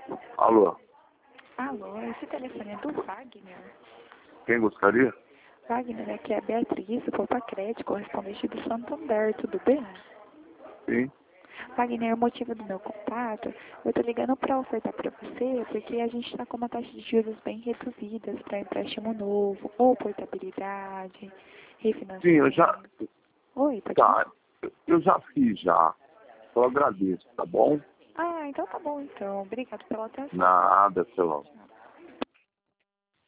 Alô, Alô, esse telefone é do Wagner. quem gostaria? Wagner, aqui é a Beatriz, do Poupa Crédito, correspondente do Santander, tudo bem? Sim. Wagner, o motivo do meu contato, eu tô ligando para ofertar para você, porque a gente está com uma taxa de juros bem reduzidas para empréstimo novo, ou portabilidade, refinanciamento. Sim, eu já. Oi, pode falar? Tá, eu já fiz já. Eu agradeço, tá bom? Ah, então tá bom então. Obrigado pela atenção. Nada, sei lá.